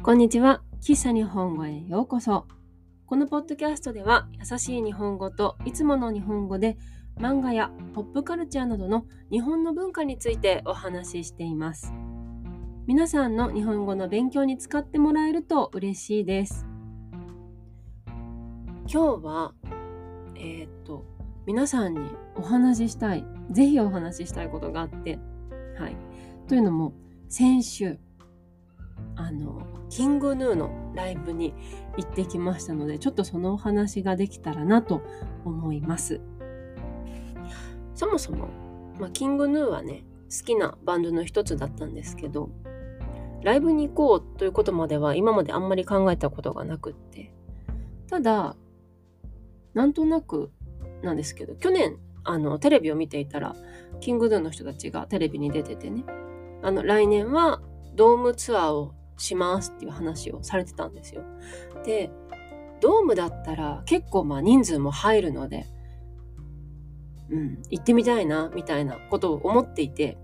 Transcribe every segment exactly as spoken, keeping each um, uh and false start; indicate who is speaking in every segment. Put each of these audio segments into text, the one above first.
Speaker 1: こんにちは。喫茶日本語へようこそ。このポッドキャストでは優しい日本語といつもの日本語で漫画やポップカルチャーなどの日本の文化についてお話ししています。皆さんの日本語の勉強に使ってもらえると嬉しいです。今日は、えー、っと、皆さんにお話ししたい、ぜひお話ししたいことがあって、はい。というのも、先週、あの、キングヌーのライブに行ってきましたので、ちょっとそのお話ができたらなと思います。そもそも、まあ、キングヌーはね、好きなバンドの一つだったんですけど、ライブに行こうということまでは今まであんまり考えたことがなくって、ただ、なんとなくなんですけど、去年、あの、テレビを見ていたら、キングヌーの人たちがテレビに出ててね、あの、来年はドームツアーをしますっていう話をされてたんですよ。で、ドームだったら結構まあ人数も入るので、うん、行ってみたいなみたいなことを思っていて、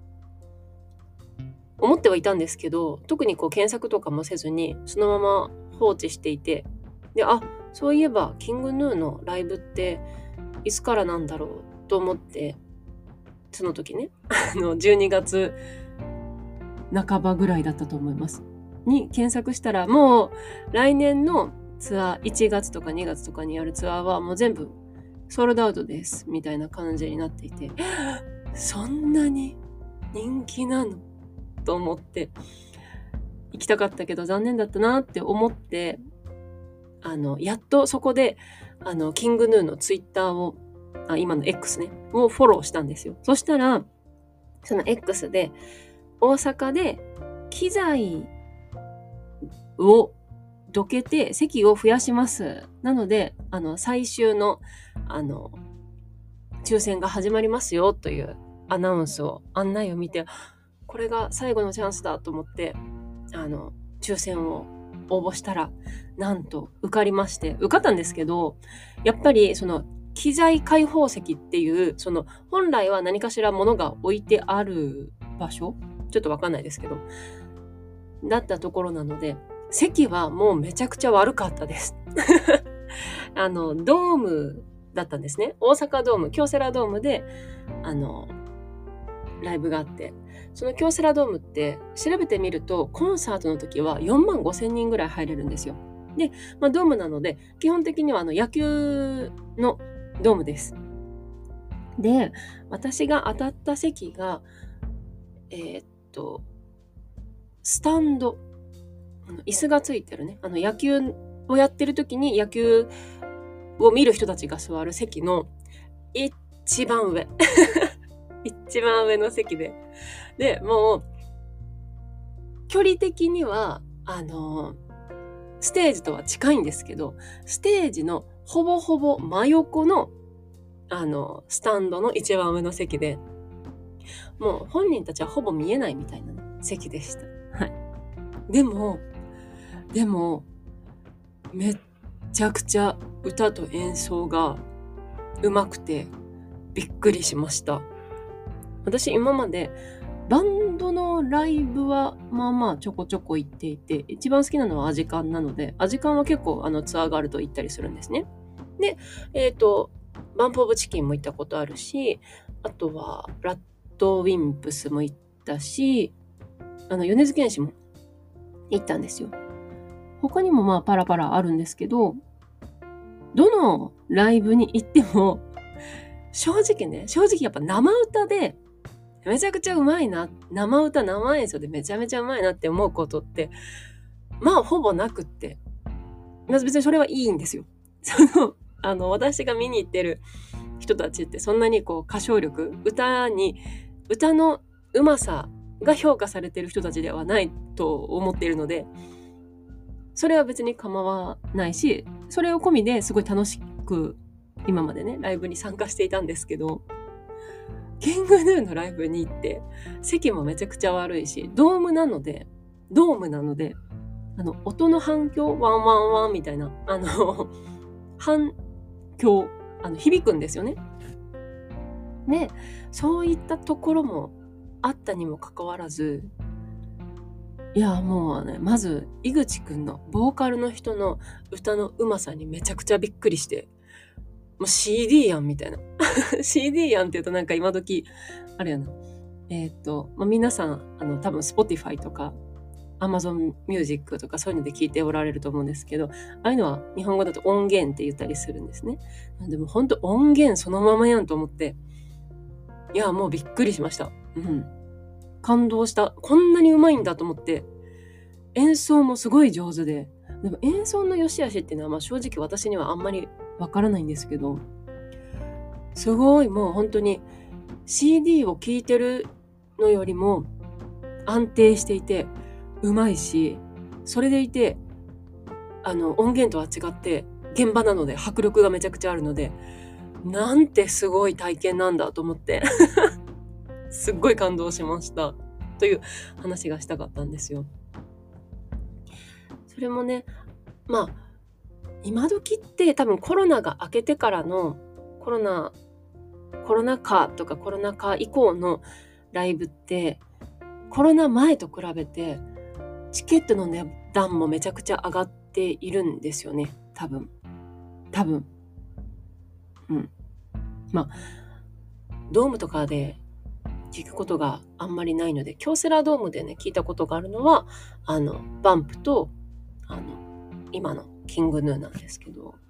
Speaker 1: 思ってはいたんですけど、特にこう検索とかもせずにそのまま放置していて、で、あ、そういえばキングヌーのライブっていつからなんだろうと思って、その時ね、あのじゅうにがつ半ばぐらいだったと思います。に検索したら、もう来年のツアーいちがつとかにがつとかにやるツアーはもう全部ソールドアウトですみたいな感じになっていて、そんなに人気なのと思って行きたかったけど残念だったなって思って、あのやっとそこであのキングヌーのツイッターをあ今の X ねをフォローしたんですよ。そしたらその X で大阪で機材をどけて席を増やします。なので、あの、最終の、あの、抽選が始まりますよというアナウンスを、案内を見て、これが最後のチャンスだと思って、あの、抽選を応募したら、なんと受かりまして、受かったんですけど、やっぱりその、機材開放席っていう、その、本来は何かしら物が置いてある場所ちょっとわかんないですけど、だったところなので、席はもうめちゃくちゃ悪かったです。あの、ドームだったんですね。大阪ドーム、京セラドームで、あの、ライブがあって、その京セラドームって調べてみると、コンサートの時はよんまんごせんにんぐらい入れるんですよ。で、まあ、ドームなので、基本的にはあの野球のドームです。で、私が当たった席が、えー、っと、スタンド、あの椅子がついてるね、あの野球をやってる時に野球を見る人たちが座る席の一番上一番上の席で、でもう距離的にはあのステージとは近いんですけど、ステージのほぼほぼ真横のあのスタンドの一番上の席で、もう本人たちはほぼ見えないみたいな、ね、席でした。はい。でもでもめっちゃくちゃ歌と演奏が上手くてびっくりしました。私今までバンドのライブはまあまあちょこちょこ行っていて、一番好きなのはアジカンなので、アジカンは結構あのツアーがあると行ったりするんですね。で、えっと、バンプオブチキンも行ったことあるし、あとはラッドウィンプスも行ったし、あの米津玄師も行ったんですよ。他にもまあパラパラあるんですけど、どのライブに行っても正直ね、正直やっぱ生歌でめちゃくちゃうまいな、生歌生演奏でめちゃめちゃうまいなって思うことってまあほぼなくって、まず別にそれはいいんですよ。そのあの私が見に行ってる人たちってそんなにこう歌唱力、歌に歌のうまさが評価されてる人たちではないと思っているので、それは別に構わないし、それを込みですごい楽しく今までねライブに参加していたんですけど、キングヌーのライブに行って席もめちゃくちゃ悪いし、ドームなのでドームなのであの音の反響ワンワンワンみたいなあの反響あの響くんですよね。で、そういったところもあったにもかかわらず、 いや、もうね、まず、井口くんのボーカルの人の歌の上手さにめちゃくちゃびっくりして、もう シーディー やんみたいな。シーディー やんって言うとなんか今時、あれやな。えーっと、まあ、皆さん、あの、多分 Spotify とか Amazon Music とかそういうので聞いておられると思うんですけど、ああいうのは日本語だと音源って言ったりするんですね。でも本当音源そのままやんと思って、いや、もうびっくりしました。うん。感動した。こんなに上手いんだと思って、演奏もすごい上手で、でも演奏の良し悪しっていうのはまあ正直私にはあんまりわからないんですけど、すごいもう本当に シーディー を聴いてるのよりも安定していて上手いし、それでいてあの音源とは違って現場なので迫力がめちゃくちゃあるので、なんてすごい体験なんだと思ってすっごい感動しましたという話がしたかったんですよ。それもね、まあ今時って多分コロナが明けてからのコロナコロナ禍とかコロナ禍以降のライブってコロナ前と比べてチケットの値段もめちゃくちゃ上がっているんですよね。多分多分うんまあドームとかで聞くことがあんまりないので、京セラドームでね聞いたことがあるのはあのバンプとあの今のキングヌーなんですけど、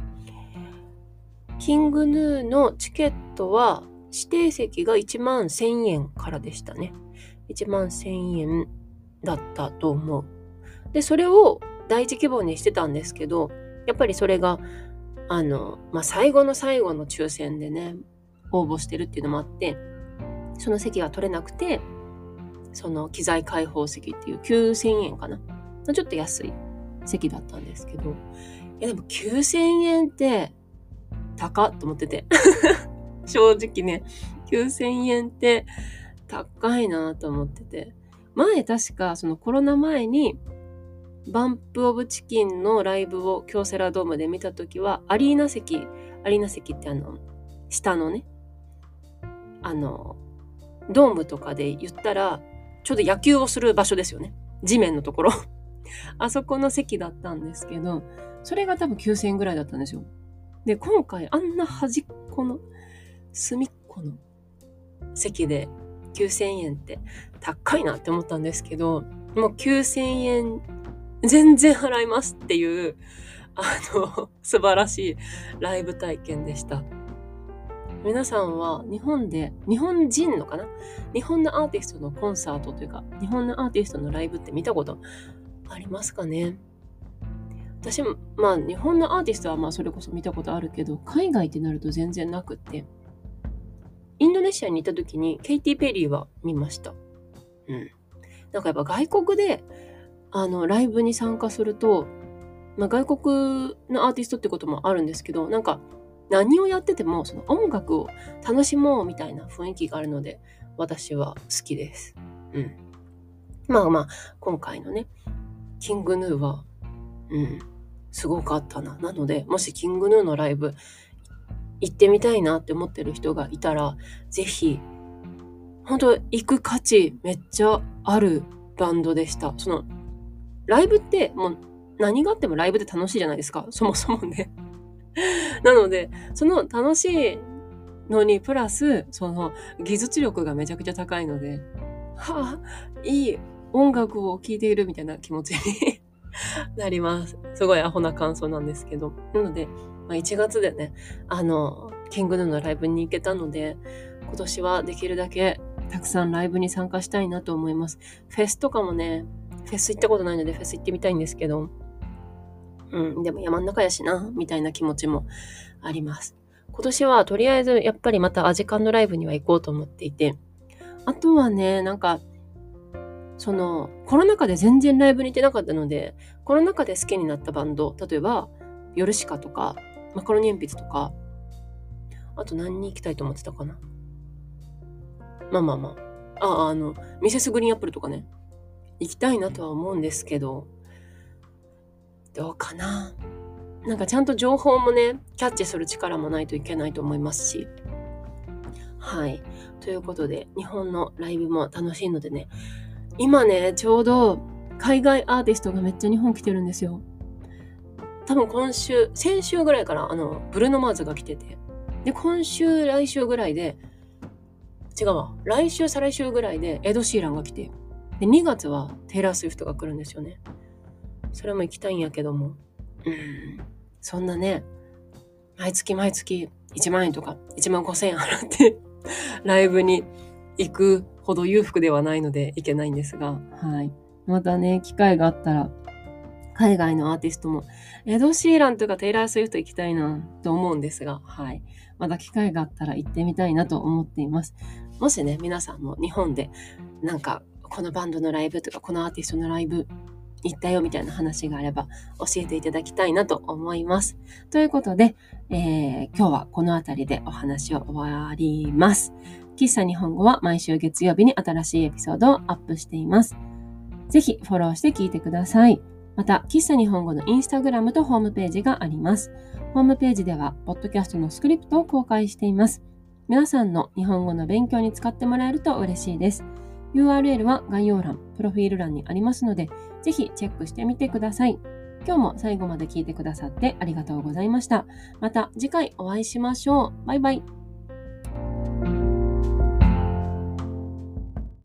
Speaker 1: キングヌーのチケットは指定席がいちまんせんえんからでしたね。いちまんせんえんだったと思う。で、それを第一希望にしてたんですけど、やっぱりそれがあの、まあ、最後の最後の抽選でね応募してるっていうのもあって、その席が取れなくて、その機材開放席っていうきゅうせんえんかな、ちょっと安い席だったんですけど、いやでもきゅうせんえんって高っと思ってて正直ねきゅうせんえんって高いなと思ってて、前確かそのコロナ前にバンプオブチキンのライブを京セラドームで見たときはアリーナ席アリーナ席ってあの下のねあのドームとかで言ったらちょうど野球をする場所ですよね、地面のところあそこの席だったんですけど、それが多分きゅうせんえんぐらいだったんですよ。で今回あんな端っこの隅っこの席できゅうせんえんって高いなって思ったんですけど、もうきゅうせんえん全然払いますっていうあの素晴らしいライブ体験でした。皆さんは日本で日本人のかな日本のアーティストのコンサートというか日本のアーティストのライブって見たことありますかね。私もまあ日本のアーティストはまあそれこそ見たことあるけど、海外ってなると全然なくって、インドネシアにいた時にケイティ・ペリーは見ました。うん。なんかやっぱ外国であのライブに参加すると、まあ、外国のアーティストってこともあるんですけど、なんか何をやっててもその音楽を楽しもうみたいな雰囲気があるので私は好きです。うん。まあまあ今回のねキングヌーはうんすごかったな。なのでもしキングヌーのライブ行ってみたいなって思ってる人がいたら、ぜひ本当行く価値めっちゃあるバンドでした。そのライブってもう何があってもライブで楽しいじゃないですか、そもそもねなのでその楽しいのにプラスその技術力がめちゃくちゃ高いので、はあいい音楽を聴いているみたいな気持ちになります。すごいアホな感想なんですけど、なので、まあ、いちがつでねあのキングヌーのライブに行けたので、今年はできるだけたくさんライブに参加したいなと思います。フェスとかもね、フェス行ったことないのでフェス行ってみたいんですけど、うん、でも山ん中やしなみたいな気持ちもあります。今年はとりあえずやっぱりまたアジカンのライブには行こうと思っていて、あとはねなんかそのコロナ禍で全然ライブに行ってなかったので、コロナ禍で好きになったバンド、例えばヨルシカとかマカロニ鉛筆とか、あと何に行きたいと思ってたかな、まあまあまあああのミセスグリーンアップルとかね行きたいなとは思うんですけど、どうかな。なんかちゃんと情報もねキャッチする力もないといけないと思いますし、はいということで日本のライブも楽しいのでね、今ねちょうど海外アーティストがめっちゃ日本来てるんですよ。多分今週、先週ぐらいからあの、ブルーノマーズが来てて。で、今週、来週ぐらいで、違うわ。来週、再来週ぐらいでエド・シーランが来て。で、にがつはテイラー・スウィフトが来るんですよね。それも行きたいんやけども。うん。そんなね、毎月毎月いちまんえんとかいちまんごせんえん払ってライブに行くほど裕福ではないので行けないんですが、はい。またね、機会があったら、海外のアーティストも、エド・シーランとかテイラー・スウィフト行きたいなと思うんですが、はい。また機会があったら行ってみたいなと思っています。もしね、皆さんも日本で、なんか、このバンドのライブとか、このアーティストのライブ行ったよみたいな話があれば、教えていただきたいなと思います。ということで、えー、今日はこのあたりでお話を終わります。喫茶日本語は毎週月曜日に新しいエピソードをアップしています。ぜひフォローして聞いてください。また、喫茶日本語のインスタグラムとホームページがあります。ホームページでは、ポッドキャストのスクリプトを公開しています。皆さんの日本語の勉強に使ってもらえると嬉しいです。ユーアールエル は概要欄、プロフィール欄にありますので、ぜひチェックしてみてください。今日も最後まで聞いてくださってありがとうございました。また次回お会いしましょう。バイバイ。